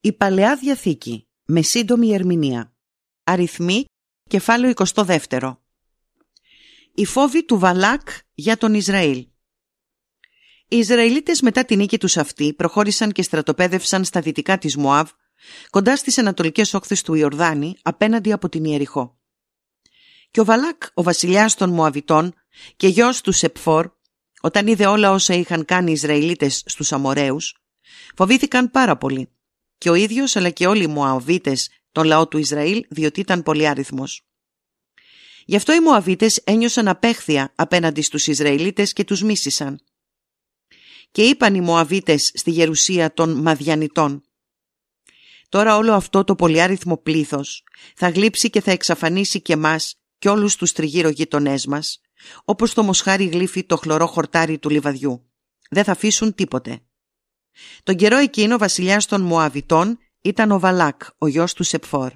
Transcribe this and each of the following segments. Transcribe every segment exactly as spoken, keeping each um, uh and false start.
Η Παλαιά Διαθήκη με σύντομη ερμηνεία. Αριθμοί, κεφάλαιο είκοσι δύο. Οι φόβοι του Βαλάκ για τον Ισραήλ. Οι Ισραηλίτες μετά την νίκη τους αυτή προχώρησαν και στρατοπέδευσαν στα δυτικά της Μωάβ, κοντά στις ανατολικές όχθες του Ιορδάνη, απέναντι από την Ιεριχώ. Και ο Βαλάκ, ο βασιλιάς των Μωαβιτών και γιος του Σεπφόρ, όταν είδε όλα όσα είχαν κάνει οι Ισραηλίτες στους Αμοραίους, φοβήθηκαν πάρα πολύ, και ο ίδιος αλλά και όλοι οι Μωαβίτες, τον λαό του Ισραήλ, διότι ήταν πολυάριθμος. Γι' αυτό οι Μωαβίτες ένιωσαν απέχθεια απέναντι στους Ισραηλίτες και τους μίσησαν. Και είπαν οι Μωαβίτες στη γερουσία των Μαδιανιτών: «Τώρα όλο αυτό το πολυάριθμο πλήθος θα γλύψει και θα εξαφανίσει και μας και όλους τους τριγύρω γείτονές μας, όπως το μοσχάρι γλύφει το χλωρό χορτάρι του λιβαδιού. Δεν θα αφήσουν τίποτε». Τον καιρό εκείνο ο βασιλιάς των Μωαβιτών ήταν ο Βαλάκ, ο γιος του Σεπφόρ.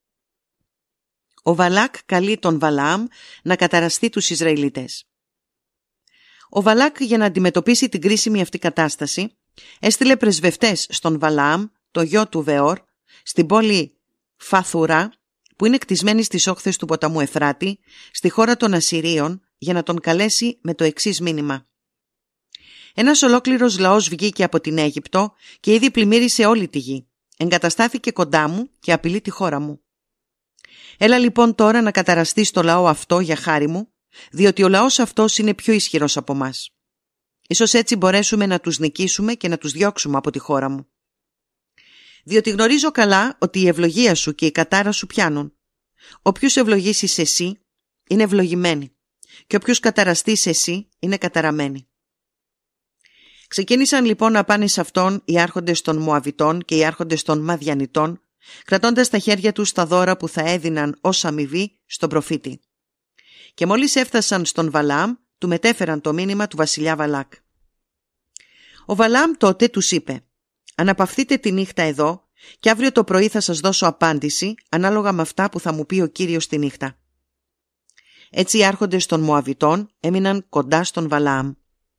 Ο Βαλάκ καλεί τον Βαλαάμ να καταραστεί τους Ισραηλίτες. Ο Βαλάκ, για να αντιμετωπίσει την κρίσιμη αυτή κατάσταση, έστειλε πρεσβευτές στον Βαλαάμ, το γιο του Βεόρ, στην πόλη Φαθουρά, που είναι κτισμένη στις όχθες του ποταμού Εφράτη, στη χώρα των Ασσυρίων, για να τον καλέσει με το εξής μήνυμα: «Ένας ολόκληρος λαός βγήκε από την Αίγυπτο και ήδη πλημμύρισε όλη τη γη. Εγκαταστάθηκε κοντά μου και απειλεί τη χώρα μου. Έλα λοιπόν τώρα να καταραστείς το λαό αυτό για χάρη μου, διότι ο λαός αυτός είναι πιο ισχυρός από μας. Ίσως έτσι μπορέσουμε να τους νικήσουμε και να τους διώξουμε από τη χώρα μου. Διότι γνωρίζω καλά ότι η ευλογία σου και η κατάρα σου πιάνουν. Όποιους ευλογήσεις εσύ είναι ευλογημένοι και όποιους καταραστείς εσύ είναι καταραμένοι». Ξεκίνησαν λοιπόν να πάνε σε αυτόν οι άρχοντες των Μωαβιτών και οι άρχοντες των Μαδιανιτών, κρατώντας στα χέρια τους τα δώρα που θα έδιναν ως αμοιβή στον προφήτη. Και μόλις έφτασαν στον Βαλαάμ, του μετέφεραν το μήνυμα του βασιλιά Βαλάκ. Ο Βαλαάμ τότε τους είπε: «Αναπαυθείτε τη νύχτα εδώ και αύριο το πρωί θα σας δώσω απάντηση ανάλογα με αυτά που θα μου πει ο Κύριος τη νύχτα». Έτσι οι άρχοντες των Μωαβιτών έμειναν κοντά στον Βαλαάμ.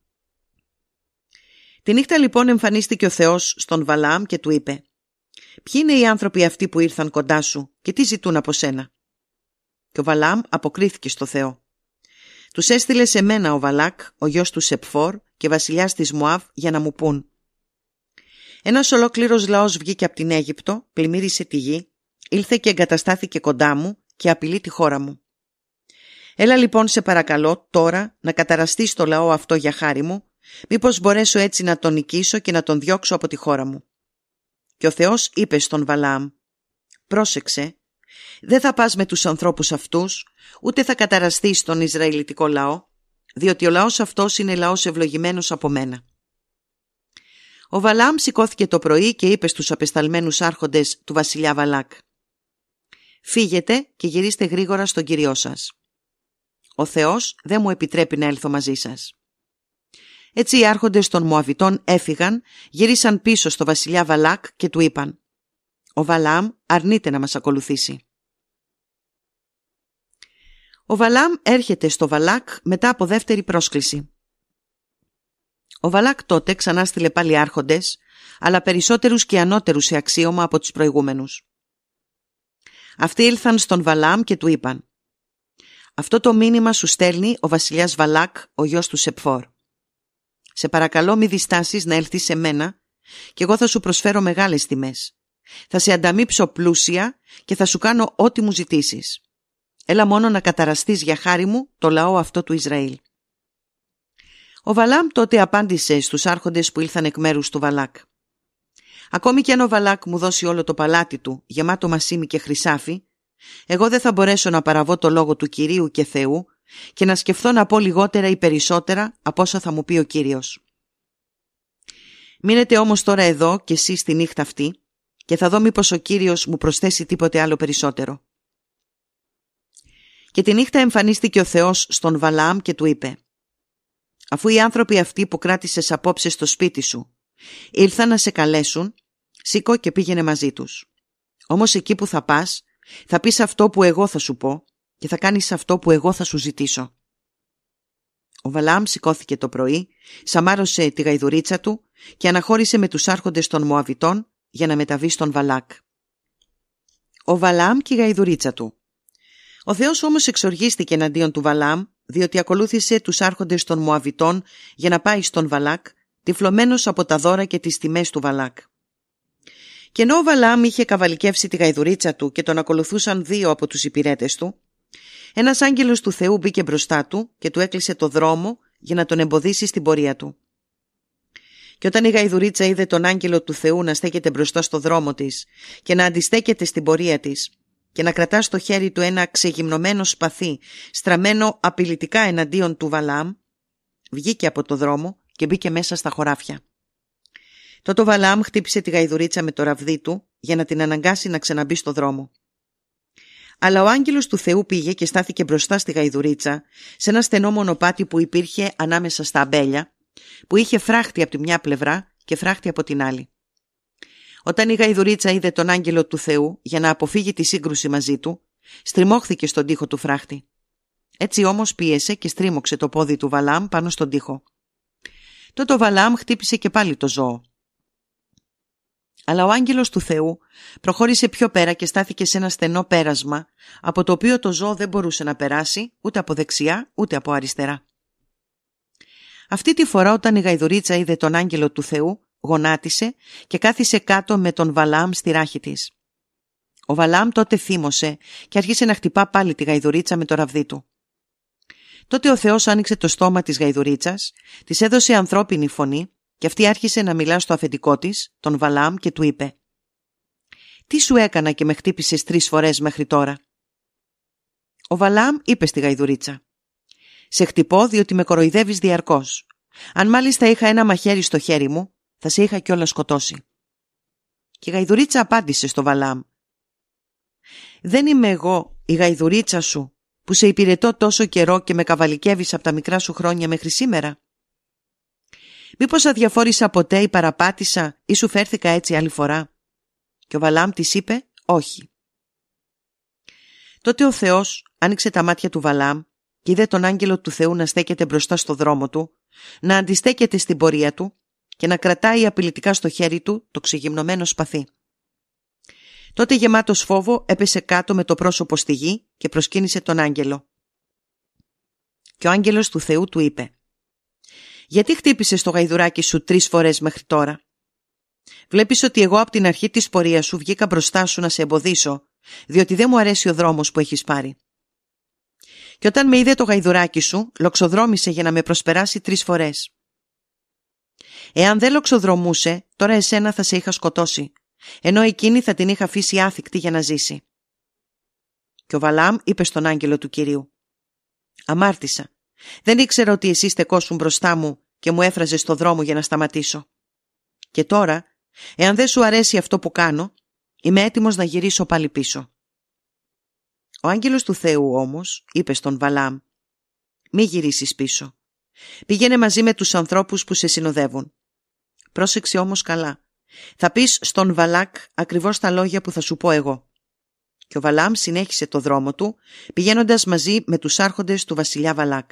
Τη νύχτα λοιπόν εμφανίστηκε ο Θεός στον Βαλαάμ και του είπε: «Ποιοι είναι οι άνθρωποι αυτοί που ήρθαν κοντά σου και τι ζητούν από σένα?» Και ο Βαλαάμ αποκρίθηκε στο Θεό: «Τους έστειλε σε μένα ο Βαλάκ, ο γιος του Σεπφόρ και βασιλιάς της Μωάβ, για να μου πούν: ένας ολόκληρος λαός βγήκε από την Αίγυπτο, πλημμύρισε τη γη, ήλθε και εγκαταστάθηκε κοντά μου και απειλεί τη χώρα μου. Έλα λοιπόν σε παρακαλώ τώρα να καταραστείς το λαό αυτό για χάρη μου, μήπως μπορέσω έτσι να τον νικήσω και να τον διώξω από τη χώρα μου». Και ο Θεός είπε στον Βαλαάμ: «Πρόσεξε, δεν θα πας με τους ανθρώπους αυτούς, ούτε θα καταραστείς τον Ισραηλιτικό λαό, διότι ο λαός αυτός είναι λαός ευλογημένος από μένα». Ο Βαλαάμ σηκώθηκε το πρωί και είπε στους απεσταλμένους άρχοντες του βασιλιά Βαλάκ: «Φύγετε και γυρίστε γρήγορα στον Κύριό σας. Ο Θεός δεν μου επιτρέπει να έλθω μαζί σας». Έτσι οι άρχοντες των Μωαβιτών έφυγαν, γύρισαν πίσω στο βασιλιά Βαλάκ και του είπαν: «Ο Βαλαάμ αρνείται να μας ακολουθήσει». Ο Βαλαάμ έρχεται στο Βαλάκ μετά από δεύτερη πρόσκληση. Ο Βαλάκ τότε ξανά στείλε πάλι άρχοντες, αλλά περισσότερους και ανώτερους σε αξίωμα από τους προηγούμενους. Αυτοί ήλθαν στον Βαλαάμ και του είπαν: «Αυτό το μήνυμα σου στέλνει ο βασιλιάς Βαλάκ, ο γιος του Σεπφόρ. Σε παρακαλώ μη διστάσεις να έλθεις σε μένα και εγώ θα σου προσφέρω μεγάλες τιμές. Θα σε ανταμείψω πλούσια και θα σου κάνω ό,τι μου ζητήσεις. Έλα μόνο να καταραστείς για χάρη μου το λαό αυτό του Ισραήλ». Ο Βαλαάμ τότε απάντησε στους άρχοντες που ήλθαν εκ μέρους του Βαλάκ: «Ακόμη κι αν ο Βαλάκ μου δώσει όλο το παλάτι του γεμάτο μασίμι και χρυσάφι, εγώ δεν θα μπορέσω να παραβώ το λόγο του Κυρίου και Θεού και να σκεφτώ να πω λιγότερα ή περισσότερα από όσα θα μου πει ο Κύριος. Μείνετε όμως τώρα εδώ κι εσείς τη νύχτα αυτή και θα δω μήπως ο Κύριος μου προσθέσει τίποτε άλλο περισσότερο». Και τη νύχτα εμφανίστηκε ο Θεός στον Βαλαάμ και του είπε: «Αφού οι άνθρωποι αυτοί που κράτησες απόψε στο σπίτι σου ήλθαν να σε καλέσουν, σήκω και πήγαινε μαζί τους. Όμως εκεί που θα πας θα πεις αυτό που εγώ θα σου πω και θα κάνεις αυτό που εγώ θα σου ζητήσω». Ο Βαλαάμ σηκώθηκε το πρωί, σαμάρωσε τη γαϊδουρίτσα του και αναχώρησε με τους άρχοντες των Μωαβιτών για να μεταβεί στον Βαλάκ. Ο Βαλάμ και η γαϊδουρίτσα του. Ο Θεός όμως εξοργίστηκε εναντίον του Βαλάμ, διότι ακολούθησε τους άρχοντες των Μωαβιτών για να πάει στον Βαλάκ, τυφλωμένος από τα δώρα και τις τιμές του Βαλάκ. Και ενώ ο Βαλάμ είχε καβαλικεύσει τη γαϊδουρίτσα του και τον ακολουθούσαν δύο από τους υπηρέτες του, ένας άγγελος του Θεού μπήκε μπροστά του και του έκλεισε το δρόμο για να τον εμποδίσει στην πορεία του. Και όταν η γαϊδουρίτσα είδε τον άγγελο του Θεού να στέκεται μπροστά στο δρόμο της και να αντιστέκεται στην πορεία της και να κρατά στο χέρι του ένα ξεγυμνωμένο σπαθί στραμμένο απειλητικά εναντίον του Βαλάμ, βγήκε από το δρόμο και μπήκε μέσα στα χωράφια. Τότε ο Βαλάμ χτύπησε τη γαϊδουρίτσα με το ραβδί του για να την αναγκάσει να ξαναμπεί στο δρόμο. Αλλά ο άγγελος του Θεού πήγε και στάθηκε μπροστά στη γαϊδουρίτσα σε ένα στενό μονοπάτι που υπήρχε ανάμεσα στα αμπέλια, που είχε φράχτη από τη μια πλευρά και φράχτη από την άλλη. Όταν η γαϊδουρίτσα είδε τον άγγελο του Θεού για να αποφύγει τη σύγκρουση μαζί του, στριμώχθηκε στον τοίχο του φράχτη. Έτσι όμως πίεσε και στρίμωξε το πόδι του Βαλάμ πάνω στον τοίχο. Τότε ο Βαλάμ χτύπησε και πάλι το ζώο. Αλλά ο άγγελος του Θεού προχώρησε πιο πέρα και στάθηκε σε ένα στενό πέρασμα, από το οποίο το ζώο δεν μπορούσε να περάσει ούτε από δεξιά ούτε από αριστερά. Αυτή τη φορά όταν η γαϊδουρίτσα είδε τον άγγελο του Θεού, γονάτισε και κάθισε κάτω με τον Βαλάμ στη ράχη της. Ο Βαλάμ τότε θύμωσε και άρχισε να χτυπά πάλι τη γαϊδουρίτσα με το ραβδί του. Τότε ο Θεός άνοιξε το στόμα της γαϊδουρίτσας, της έδωσε ανθρώπινη φωνή και αυτή άρχισε να μιλά στο αφεντικό της, τον Βαλάμ, και του είπε: «Τι σου έκανα και με χτύπησες τρεις φορές μέχρι τώρα?» Ο Βαλάμ είπε στη γαϊδουρίτσα: «Σε χτυπώ διότι με κοροϊδεύεις διαρκώς. Αν μάλιστα είχα ένα μαχαίρι στο χέρι μου, θα σε είχα κιόλας σκοτώσει». Και η γαϊδουρίτσα απάντησε στο Βαλάμ: «Δεν είμαι εγώ η γαϊδουρίτσα σου που σε υπηρετώ τόσο καιρό και με καβαλικεύεις από τα μικρά σου χρόνια μέχρι σήμερα? Μήπως αδιαφόρησα ποτέ ή παραπάτησα ή σου φέρθηκα έτσι άλλη φορά?» Και ο Βαλάμ της είπε: «Όχι». Τότε ο Θεός άνοιξε τα μάτια του Βαλάμ και είδε τον άγγελο του Θεού να στέκεται μπροστά στο δρόμο του, να αντιστέκεται στην πορεία του και να κρατάει απειλητικά στο χέρι του το ξεγυμνωμένο σπαθί. Τότε γεμάτος φόβο έπεσε κάτω με το πρόσωπο στη γη και προσκύνησε τον άγγελο. Και ο άγγελος του Θεού του είπε: «Γιατί χτύπησες το γαϊδουράκι σου τρεις φορές μέχρι τώρα? Βλέπεις ότι εγώ από την αρχή της πορείας σου βγήκα μπροστά σου να σε εμποδίσω, διότι δεν μου αρέσει ο δρόμος που έχεις πάρει. Και όταν με είδε το γαϊδουράκι σου, λοξοδρόμησε για να με προσπεράσει τρεις φορές. Εάν δεν λοξοδρομούσε, τώρα εσένα θα σε είχα σκοτώσει, ενώ εκείνη θα την είχα αφήσει άθικτη για να ζήσει». Και ο Βαλάμ είπε στον άγγελο του Κυρίου: «Αμάρτησα. Δεν ήξερα ότι εσύ στεκόσουν μπροστά μου και μου έφραζες στο δρόμο για να σταματήσω. Και τώρα, εάν δεν σου αρέσει αυτό που κάνω, είμαι έτοιμος να γυρίσω πάλι πίσω». Ο άγγελος του Θεού όμως είπε στον Βαλάμ: «Μη γυρίσεις πίσω. Πήγαινε μαζί με τους ανθρώπους που σε συνοδεύουν. Πρόσεξε όμως καλά. Θα πεις στον Βαλάκ ακριβώς τα λόγια που θα σου πω εγώ». Και ο Βαλάμ συνέχισε το δρόμο του, πηγαίνοντας μαζί με τους άρχοντες του βασιλιά Βαλάκ.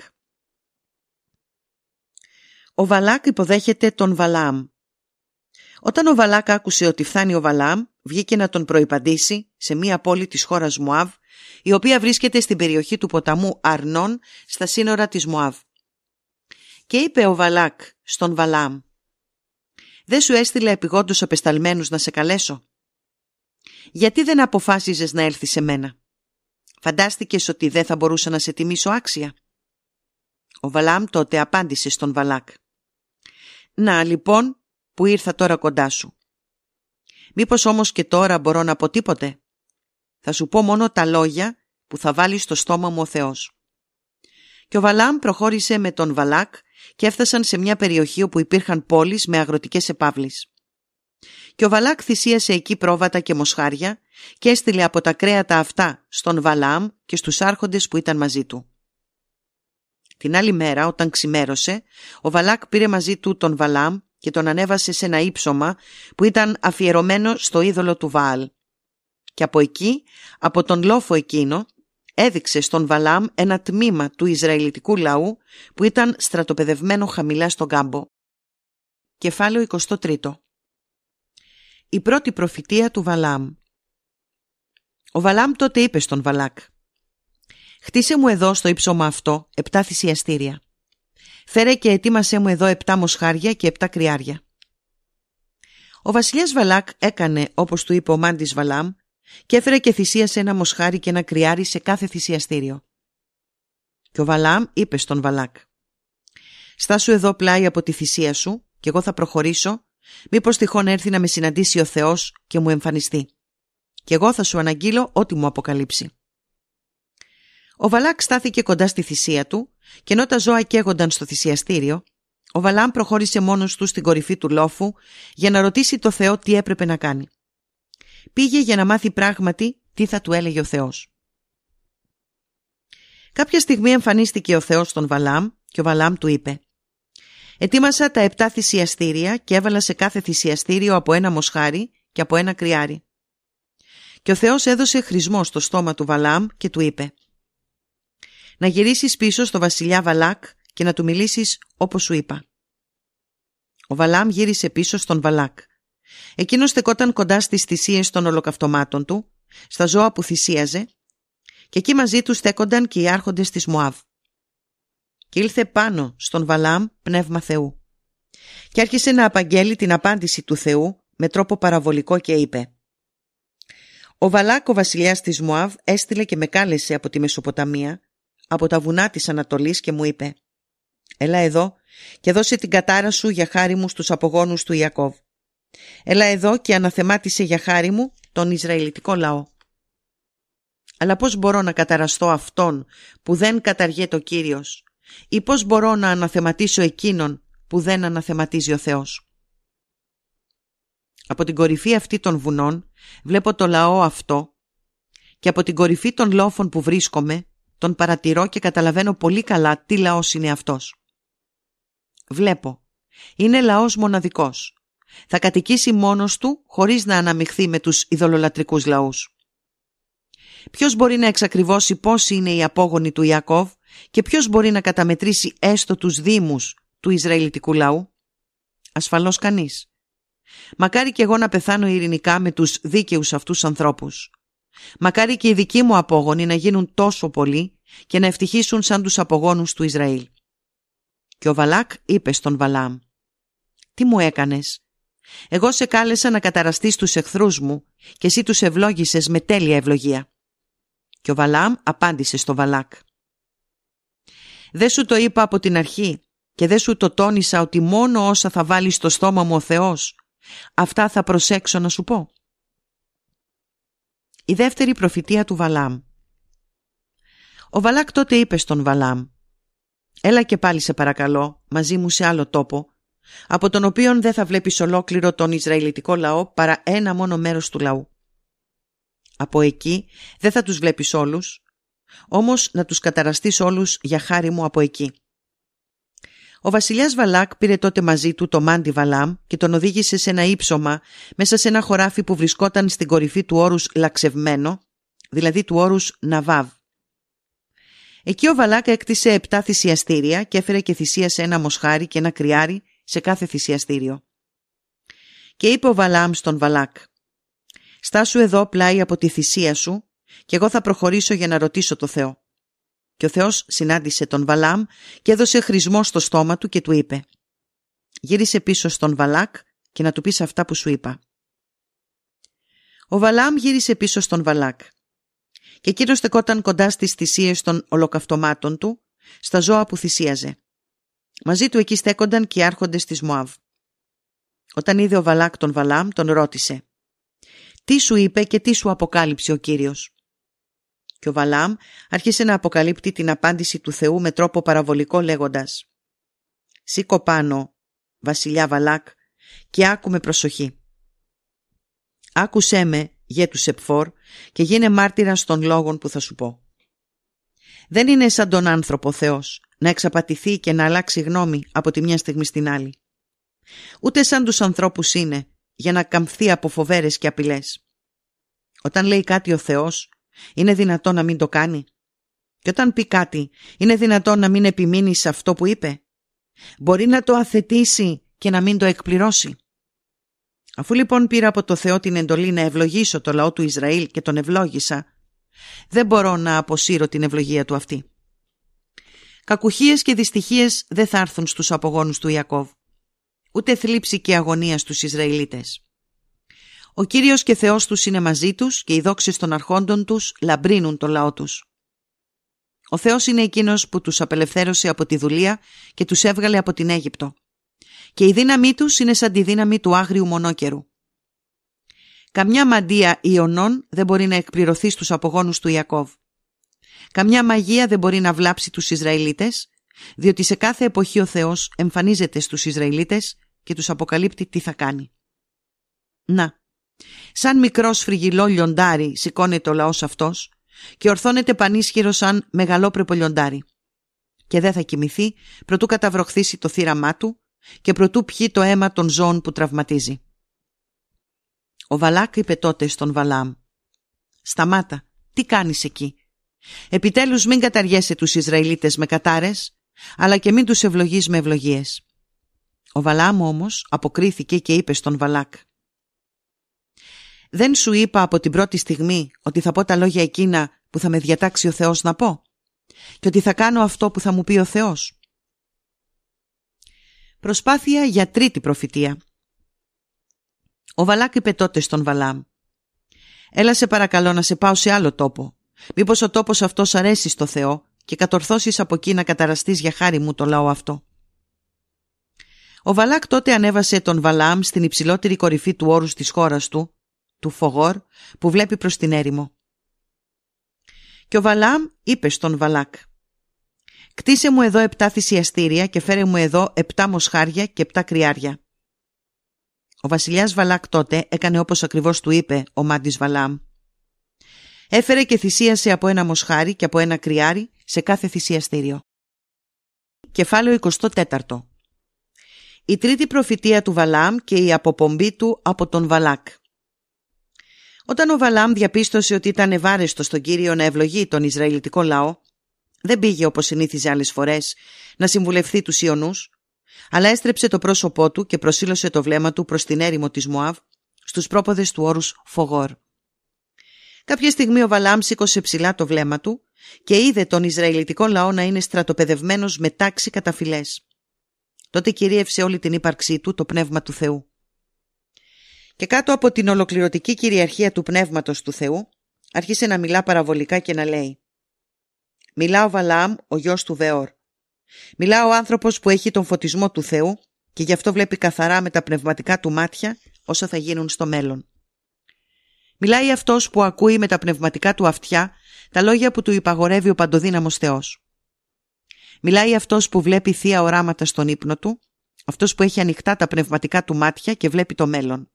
Ο Βαλάκ υποδέχεται τον Βαλάμ. Όταν ο Βαλάκ άκουσε ότι φτάνει ο Βαλάμ, βγήκε να τον προϋπαντήσει σε μία πόλη της χώρας Μωάβ, η οποία βρίσκεται στην περιοχή του ποταμού Αρνών, στα σύνορα της Μωάβ. Και είπε ο Βαλάκ στον Βαλάμ: «Δεν σου έστειλε επειγόντως απεσταλμένους να σε καλέσω? Γιατί δεν αποφάσιζες να έλθεις σε μένα? Φαντάστηκες ότι δεν θα μπορούσα να σε τιμήσω άξια?» Ο Βαλάμ τότε απάντησε στον Βαλάκ: «Να λοιπόν που ήρθα τώρα κοντά σου. Μήπως όμως και τώρα μπορώ να πω τίποτε? Θα σου πω μόνο τα λόγια που θα βάλει στο στόμα μου ο Θεός». Και ο Βαλάμ προχώρησε με τον Βαλάκ και έφτασαν σε μια περιοχή όπου υπήρχαν πόλεις με αγροτικές επαύλεις. Και ο Βαλάκ θυσίασε εκεί πρόβατα και μοσχάρια και έστειλε από τα κρέατα αυτά στον Βαλάμ και στους άρχοντες που ήταν μαζί του. Την άλλη μέρα, όταν ξημέρωσε, ο Βαλάκ πήρε μαζί του τον Βαλάμ και τον ανέβασε σε ένα ύψωμα που ήταν αφιερωμένο στο είδωλο του Βαάλ. Και από εκεί, από τον λόφο εκείνο, έδειξε στον Βαλάμ ένα τμήμα του Ισραηλιτικού λαού που ήταν στρατοπεδευμένο χαμηλά στον κάμπο. Κεφάλαιο εικοστό τρίτο. Η πρώτη προφητεία του Βαλάμ. Ο Βαλάμ τότε είπε στον Βαλάκ: «Χτίσε μου εδώ στο ύψωμα αυτό επτά θυσιαστήρια. Φέρε και ετοίμασέ μου εδώ επτά μοσχάρια και επτά κρυάρια». Ο βασιλιάς Βαλάκ έκανε όπως του είπε ο μάντης Βαλάμ και έφερε και θυσίασε ένα μοσχάρι και ένα κρυάρι σε κάθε θυσιαστήριο. Και ο Βαλάμ είπε στον Βαλάκ: «Στάσου εδώ πλάι από τη θυσία σου και εγώ θα προχωρήσω, μήπως τυχόν έρθει να με συναντήσει ο Θεός και μου εμφανιστεί. Και εγώ θα σου αναγγείλω ό,τι μου αποκαλύψει». Ο Βαλάκ στάθηκε κοντά στη θυσία του και ενώ τα ζώα καίγονταν στο θυσιαστήριο, ο Βαλάμ προχώρησε μόνος του στην κορυφή του λόφου για να ρωτήσει το Θεό τι έπρεπε να κάνει. Πήγε για να μάθει πράγματι τι θα του έλεγε ο Θεός. Κάποια στιγμή εμφανίστηκε ο Θεός στον Βαλάμ και ο Βαλάμ του είπε: «Ετοίμασα τα επτά θυσιαστήρια και έβαλα σε κάθε θυσιαστήριο από ένα μοσχάρι και από ένα κρυάρι». Και ο Θεός έδωσε χρησμό στο στόμα του Βαλάμ και του είπε: «Να γυρίσεις πίσω στο βασιλιά Βαλάκ και να του μιλήσεις όπως σου είπα». Ο Βαλάμ γύρισε πίσω στον Βαλάκ. Εκείνος στεκόταν κοντά στις θυσίες των ολοκαυτωμάτων του, στα ζώα που θυσίαζε, και εκεί μαζί του στέκονταν και οι άρχοντες της Μωάβ. Και ήλθε πάνω στον Βαλάμ πνεύμα Θεού. Και άρχισε να απαγγέλει την απάντηση του Θεού με τρόπο παραβολικό και είπε: «Ο Βαλάκ, ο βασιλιάς της Μωάβ, έστειλε και με κάλεσε από τη Μεσοποταμία, από τα βουνά της Ανατολής και μου είπε: Έλα εδώ και δώσε την κατάρα σου για χάρη μου στους απογόνους του Ιακώβ. Έλα εδώ και αναθεμάτισε για χάρη μου τον Ισραηλιτικό λαό. Αλλά πώς μπορώ να καταραστώ αυτόν που δεν καταργέται ο Κύριος, ή πώς μπορώ να αναθεματίσω εκείνον που δεν αναθεματίζει ο Θεός? Από την κορυφή αυτή των βουνών βλέπω το λαό αυτό και από την κορυφή των λόφων που βρίσκομαι τον παρατηρώ και καταλαβαίνω πολύ καλά τι λαός είναι αυτός. Βλέπω, είναι λαός μοναδικός. Θα κατοικήσει μόνος του χωρίς να αναμειχθεί με τους ειδωλολατρικούς λαούς. Ποιος μπορεί να εξακριβώσει πόσοι είναι οι απόγονοι του Ιακώβ και ποιος μπορεί να καταμετρήσει έστω τους δήμους του Ισραηλιτικού λαού? Ασφαλώς κανείς. Μακάρι και εγώ να πεθάνω ειρηνικά με τους δίκαιους αυτούς ανθρώπους. Μακάρι και οι δικοί μου απόγονοι να γίνουν τόσο πολλοί και να ευτυχήσουν σαν τους απογόνους του Ισραήλ. Και ο Βαλάκ είπε στον Βαλάμ: «Τι μου έκανες? Εγώ σε κάλεσα να καταραστείς τους εχθρούς μου και εσύ τους ευλόγησες με τέλεια ευλογία». Και ο Βαλάμ απάντησε στο Βαλάκ: «Δεν σου το είπα από την αρχή και δεν σου το τόνισα ότι μόνο όσα θα βάλει στο στόμα μου ο Θεός, αυτά θα προσέξω να σου πω?» Η δεύτερη προφητεία του Βαλάμ. Ο Βαλάκ τότε είπε στον Βαλάμ: «Έλα και πάλι σε παρακαλώ μαζί μου σε άλλο τόπο, από τον οποίον δεν θα βλέπεις ολόκληρο τον Ισραηλιτικό λαό παρά ένα μόνο μέρος του λαού. Από εκεί δεν θα τους βλέπεις όλους, όμως να τους καταραστείς όλους για χάρη μου από εκεί». Ο βασιλιάς Βαλάκ πήρε τότε μαζί του το μάντι Βαλάμ και τον οδήγησε σε ένα ύψωμα μέσα σε ένα χωράφι που βρισκόταν στην κορυφή του όρους Λαξευμένο, δηλαδή του όρους Ναβάβ. Εκεί ο Βαλάκ έκτισε επτά θυσιαστήρια και έφερε και θυσίασε ένα μοσχάρι και ένα κρυάρι σε κάθε θυσιαστήριο. Και είπε ο Βαλάμ στον Βαλάκ: «Στάσου εδώ πλάι από τη θυσία σου και εγώ θα προχωρήσω για να ρωτήσω το Θεό». Και ο Θεός συνάντησε τον Βαλάμ και έδωσε χρησμό στο στόμα του και του είπε: «Γύρισε πίσω στον Βαλάκ και να του πεις αυτά που σου είπα». Ο Βαλάμ γύρισε πίσω στον Βαλάκ. Και εκείνος στεκόταν κοντά στις θυσίες των ολοκαυτωμάτων του, στα ζώα που θυσίαζε. Μαζί του εκεί στέκονταν και οι άρχοντες της Μωάβ. Όταν είδε ο Βαλάκ τον Βαλάμ, τον ρώτησε: «Τι σου είπε και τι σου αποκάλυψε ο Κύριος?» Και ο Βαλάμ άρχισε να αποκαλύπτει την απάντηση του Θεού με τρόπο παραβολικό λέγοντας: «Σήκω πάνω, βασιλιά Βαλάκ, και άκου με προσοχή. Άκουσέ με, γέ του Σεπφόρ, και γίνε μάρτυρας των λόγων που θα σου πω. Δεν είναι σαν τον άνθρωπο Θεός να εξαπατηθεί και να αλλάξει γνώμη από τη μια στιγμή στην άλλη. Ούτε σαν τους ανθρώπους είναι για να καμφθεί από φοβέρες και απειλές. Όταν λέει κάτι ο Θεός, είναι δυνατό να μην το κάνει? Και όταν πει κάτι, είναι δυνατό να μην επιμείνει σε αυτό που είπε? Μπορεί να το αθετήσει και να μην το εκπληρώσει? Αφού λοιπόν πήρα από το Θεό την εντολή να ευλογήσω το λαό του Ισραήλ και τον ευλόγησα, δεν μπορώ να αποσύρω την ευλογία του αυτή. Κακουχίες και δυστυχίες δεν θα έρθουν στους απογόνους του Ιακώβ, ούτε θλίψη και αγωνία στους Ισραηλίτες. Ο Κύριος και Θεός τους είναι μαζί τους και οι δόξες των αρχόντων τους λαμπρύνουν το λαό τους. Ο Θεός είναι εκείνος που τους απελευθέρωσε από τη δουλεία και τους έβγαλε από την Αίγυπτο. Και η δύναμή τους είναι σαν τη δύναμη του άγριου μονόκερου. Καμιά μαντεία ιωνών δεν μπορεί να εκπληρωθεί στους απογόνους του Ιακώβ. Καμιά μαγεία δεν μπορεί να βλάψει τους Ισραηλίτες, διότι σε κάθε εποχή ο Θεός εμφανίζεται στους Ισραηλίτες και τους αποκαλύπτει τι θα κάνει. Να, σαν μικρό σφριγγυλό λιοντάρι σηκώνεται ο λαός αυτός και ορθώνεται πανίσχυρο σαν μεγαλόπρεπο λιοντάρι. Και δεν θα κοιμηθεί προτού καταβροχθήσει το θύραμά του και προτού πιει το αίμα των ζώων που τραυματίζει. Ο Βαλάκ είπε τότε στον Βαλάμ: «Σταμάτα, τι κάνεις εκεί? Επιτέλους μην καταργέσαι τους Ισραηλίτες με κατάρες, αλλά και μην τους ευλογείς με ευλογίες». Ο Βαλάμ όμως αποκρίθηκε και είπε στον Βαλάκ: «Δεν σου είπα από την πρώτη στιγμή ότι θα πω τα λόγια εκείνα που θα με διατάξει ο Θεός να πω και ότι θα κάνω αυτό που θα μου πει ο Θεός?» Προσπάθεια για τρίτη προφητεία. Ο Βαλάκ είπε τότε στον Βαλάμ: «Έλα σε παρακαλώ να σε πάω σε άλλο τόπο. Μήπως ο τόπος αυτός αρέσει στο Θεό και κατορθώσεις από εκεί να καταραστείς για χάρη μου το λαό αυτό». Ο Βαλάκ τότε ανέβασε τον Βαλάμ στην υψηλότερη κορυφή του όρους της χώρας του, του Φογόρ, που βλέπει προς την έρημο. Και ο Βαλάμ είπε στον Βαλάκ: «Κτίσε μου εδώ επτά θυσιαστήρια και φέρε μου εδώ επτά μοσχάρια και επτά κρυάρια». Ο βασιλιάς Βαλάκ τότε έκανε όπως ακριβώς του είπε ο μάντης Βαλάμ. Έφερε και θυσίασε από ένα μοσχάρι και από ένα κρυάρι σε κάθε θυσιαστήριο. Κεφάλαιο εικοστό τέταρτο. Η τρίτη προφητεία του Βαλάμ και η αποπομπή του από τον Βαλάκ. Όταν ο Βαλάμ διαπίστωσε ότι ήταν ευάρεστο στον Κύριο να ευλογεί τον Ισραηλιτικό λαό, δεν πήγε όπως συνήθιζε άλλες φορές να συμβουλευθεί τους Ιωνούς, αλλά έστρεψε το πρόσωπό του και προσήλωσε το βλέμμα του προς την έρημο της Μωάβ, στους πρόποδες του όρους Φογόρ. Κάποια στιγμή ο Βαλάμ σήκωσε ψηλά το βλέμμα του και είδε τον Ισραηλιτικό λαό να είναι στρατοπεδευμένος με τάξη κατά φυλές. Τότε κυρίευσε όλη την ύπαρξή του το πνεύμα του Θεού. Και κάτω από την ολοκληρωτική κυριαρχία του πνεύματος του Θεού, άρχισε να μιλά παραβολικά και να λέει: «Μιλά ο Βαλάμ, ο γιος του Βεόρ. Μιλά ο άνθρωπος που έχει τον φωτισμό του Θεού και γι' αυτό βλέπει καθαρά με τα πνευματικά του μάτια όσα θα γίνουν στο μέλλον. Μιλάει αυτός που ακούει με τα πνευματικά του αυτιά τα λόγια που του υπαγορεύει ο παντοδύναμος Θεός. Μιλάει αυτός που βλέπει θεία οράματα στον ύπνο του, αυτός που έχει ανοιχτά τα πνευματικά του μάτια και βλέπει το μέλλον.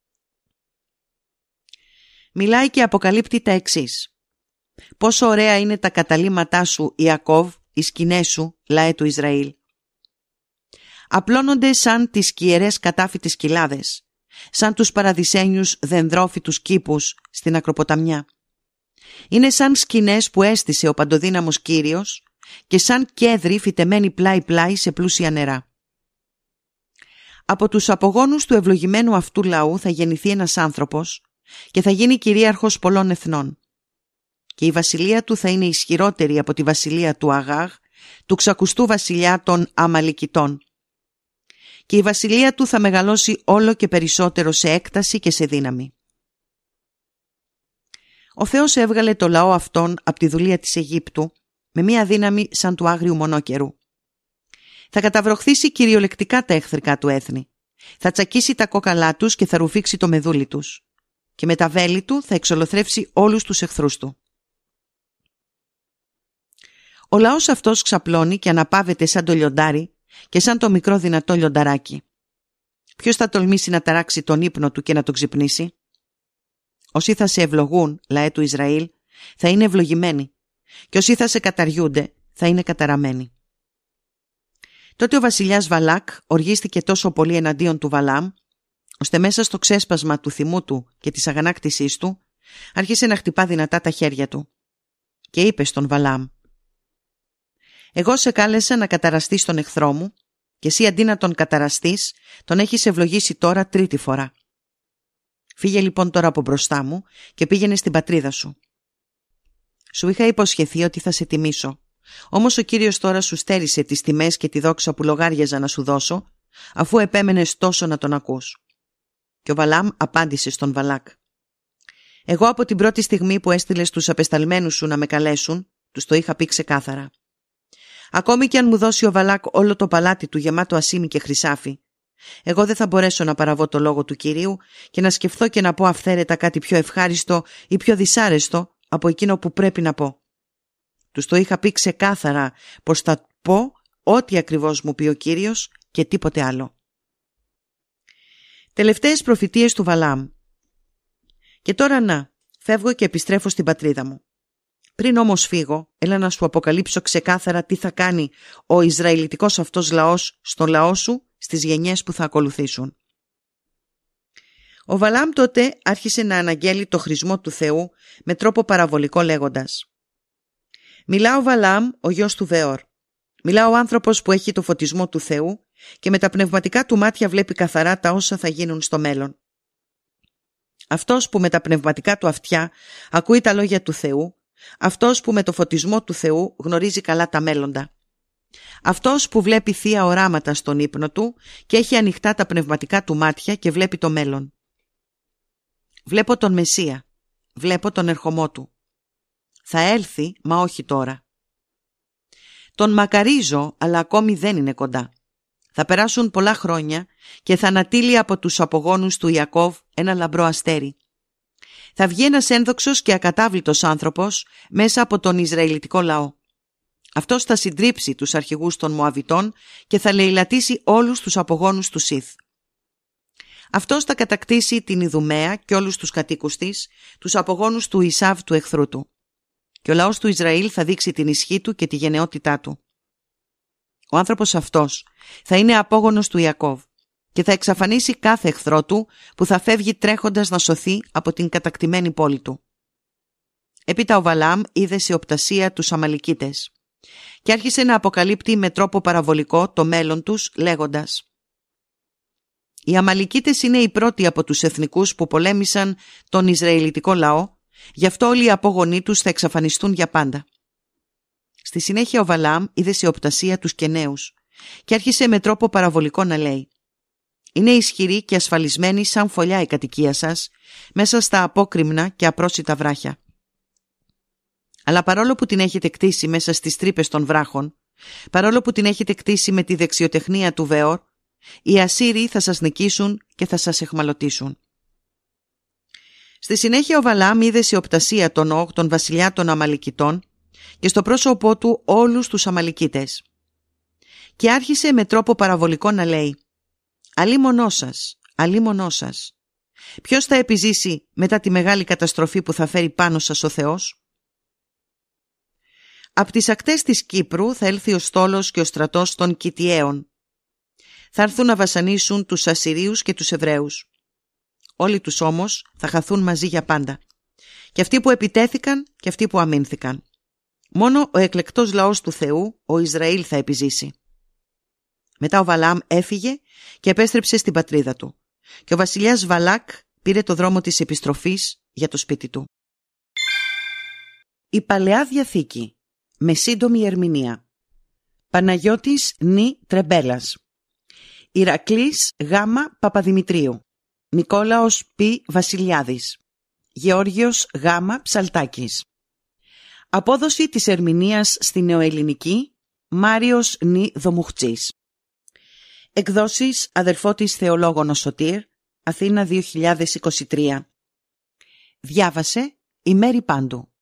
Μιλάει και αποκαλύπτει τα εξής: πόσο ωραία είναι τα καταλύματά σου, Ιακώβ, οι σκηνές σου, λαέ του Ισραήλ. Απλώνονται σαν τις κυερές κατάφυτες κοιλάδες, σαν τους παραδεισένιους δενδρόφυτους κήπους στην ακροποταμιά. Είναι σαν σκηνές που έστησε ο παντοδύναμος Κύριος και σαν κέδροι φυτεμένοι πλάι-πλάι σε πλούσια νερά. Από τους απογόνους του ευλογημένου αυτού λαού θα γεννηθεί ένας άνθρωπος και θα γίνει κυρίαρχος πολλών εθνών. Και η βασιλεία του θα είναι ισχυρότερη από τη βασιλεία του Αγάγ, του ξακουστού βασιλιά των Αμαλικιτών. Και η βασιλεία του θα μεγαλώσει όλο και περισσότερο σε έκταση και σε δύναμη. Ο Θεός έβγαλε το λαό αυτόν από τη δουλεία της Αιγύπτου με μία δύναμη σαν του άγριου μονόκερου. Θα καταβροχθήσει κυριολεκτικά τα εχθρικά του έθνη. Θα τσακίσει τα κόκαλά τους και θα ρουφήξει το μεδούλι τους. Και με τα βέλη του θα εξολοθρεύσει όλους τους εχθρούς του. Ο λαός αυτός ξαπλώνει και αναπαύεται σαν το λιοντάρι και σαν το μικρό δυνατό λιονταράκι. Ποιος θα τολμήσει να ταράξει τον ύπνο του και να τον ξυπνήσει? Όσοι θα σε ευλογούν, λαέ του Ισραήλ, θα είναι ευλογημένοι, και όσοι θα σε καταριούνται θα είναι καταραμένοι. Τότε ο βασιλιάς Βαλάκ οργίστηκε τόσο πολύ εναντίον του Βαλάμ, ώστε μέσα στο ξέσπασμα του θυμού του και της αγανάκτησής του άρχισε να χτυπά δυνατά τα χέρια του και είπε στον Βαλάμ: «Εγώ σε κάλεσα να καταραστείς τον εχθρό μου και εσύ αντί να τον καταραστείς τον έχεις ευλογήσει τώρα τρίτη φορά. Φύγε λοιπόν τώρα από μπροστά μου και πήγαινε στην πατρίδα σου. Σου είχα υποσχεθεί ότι θα σε τιμήσω. Όμως ο Κύριος τώρα σου στέρισε τις τιμές και τη δόξα που λογάριαζα να σου δώσω, αφού επέμενες τόσο να τον ακούς». Και ο Βαλάμ απάντησε στον Βαλάκ: «Εγώ από την πρώτη στιγμή που έστειλες τους απεσταλμένους σου να με καλέσουν, τους το είχα πει ξεκάθαρα. Ακόμη και αν μου δώσει ο Βαλάκ όλο το παλάτι του γεμάτο ασίμι και χρυσάφι, εγώ δεν θα μπορέσω να παραβώ το λόγο του Κυρίου και να σκεφτώ και να πω αυθαίρετα κάτι πιο ευχάριστο ή πιο δυσάρεστο από εκείνο που πρέπει να πω. Τους το είχα πει ξεκάθαρα πως θα πω ό,τι ακριβώς μου πει ο Κύριος και τίποτε άλλο». Τελευταίες προφητείες του Βαλάμ. «Και τώρα να, φεύγω και επιστρέφω στην πατρίδα μου. Πριν όμως φύγω, έλα να σου αποκαλύψω ξεκάθαρα τι θα κάνει ο Ισραηλιτικός αυτός λαός στον λαό σου στις γενιές που θα ακολουθήσουν». Ο Βαλάμ τότε άρχισε να αναγγέλει το χρησμό του Θεού με τρόπο παραβολικό λέγοντας: «Μιλά ο Βαλάμ, ο γιος του Βεόρ. Μιλά ο άνθρωπος που έχει το φωτισμό του Θεού και με τα πνευματικά του μάτια βλέπει καθαρά τα όσα θα γίνουν στο μέλλον. Αυτός που με τα πνευματικά του αυτιά ακούει τα λόγια του Θεού, αυτός που με το φωτισμό του Θεού γνωρίζει καλά τα μέλλοντα. Αυτός που βλέπει θεία οράματα στον ύπνο του και έχει ανοιχτά τα πνευματικά του μάτια και βλέπει το μέλλον. Βλέπω τον Μεσσία, βλέπω τον ερχομό του. Θα έλθει, μα όχι τώρα. Τον μακαρίζω, αλλά ακόμη δεν είναι κοντά. Θα περάσουν πολλά χρόνια και θα ανατείλει από τους απογόνους του Ιακώβ ένα λαμπρό αστέρι. Θα βγει ένας ένδοξος και ακατάβλητος άνθρωπος μέσα από τον Ισραηλιτικό λαό. Αυτός θα συντρίψει τους αρχηγούς των Μωαβιτών και θα λεηλατήσει όλους τους απογόνους του Σιθ. Αυτός θα κατακτήσει την Ιδουμαία και όλους τους κατοίκους της, τους απογόνους του Ισάβ του εχθρού του. Και ο λαός του Ισραήλ θα δείξει την ισχύ του και τη γενναιότητά του. Ο άνθρωπος αυτός θα είναι απόγονος του Ιακώβ και θα εξαφανίσει κάθε εχθρό του που θα φεύγει τρέχοντας να σωθεί από την κατακτημένη πόλη του». Έπειτα ο Βαλάμ είδε σε οπτασία τους Αμαλικίτες και άρχισε να αποκαλύπτει με τρόπο παραβολικό το μέλλον τους λέγοντας: «Οι Αμαλικίτες είναι οι πρώτοι από τους εθνικούς που πολέμησαν τον Ισραηλιτικό λαό, γι' αυτό όλοι οι απόγονοί τους θα εξαφανιστούν για πάντα». Στη συνέχεια ο Βαλάμ είδε σε οπτασία τους Κεναίους και άρχισε με τρόπο παραβολικό να λέει: «Είναι ισχυρή και ασφαλισμένη σαν φωλιά η κατοικία σας, μέσα στα απόκρημνα και απρόσιτα βράχια. Αλλά παρόλο που την έχετε κτίσει μέσα στις τρύπες των βράχων, παρόλο που την έχετε κτίσει με τη δεξιοτεχνία του Βεόρ, οι Ασσύριοι θα σας νικήσουν και θα σας εχμαλωτήσουν». Στη συνέχεια ο Βαλάμ είδε σε οπτασία τον Όγ, τον βασιλιά των Αμαλικιτών, και στο πρόσωπό του όλους τους Αμαλικίτες. Και άρχισε με τρόπο παραβολικό να λέει: «Αλίμονό σας, αλίμονό σας. Ποιος θα επιζήσει μετά τη μεγάλη καταστροφή που θα φέρει πάνω σας ο Θεός?» Από τις ακτές της Κύπρου θα έλθει ο στόλος και ο στρατός των Κιτιαίων. Θα έρθουν να βασανίσουν τους Ασσυρίους και τους Εβραίους. Όλοι τους όμως θα χαθούν μαζί για πάντα. Και αυτοί που επιτέθηκαν και αυτοί που αμήνθηκαν. Μόνο ο εκλεκτός λαός του Θεού, ο Ισραήλ, θα επιζήσει. Μετά ο Βαλάμ έφυγε και επέστρεψε στην πατρίδα του. Και ο βασιλιάς Βαλάκ πήρε το δρόμο της επιστροφής για το σπίτι του. Η Παλαιά Διαθήκη με σύντομη ερμηνεία. Παναγιώτης Νι Τρεμπέλας. Ηρακλής Γάμα Παπαδημητρίου. Νικόλαος Π. Βασιλιάδης. Γεώργιος Γάμα Ψαλτάκης. Απόδοση της ερμηνείας στη νεοελληνική Μάριος Νι Δομουχτσής. Εκδόσεις Αδελφότης Θεολόγων ο Σωτήρ, Αθήνα δύο χιλιάδες είκοσι τρία. Διάβασε η Μέρη Πάντου.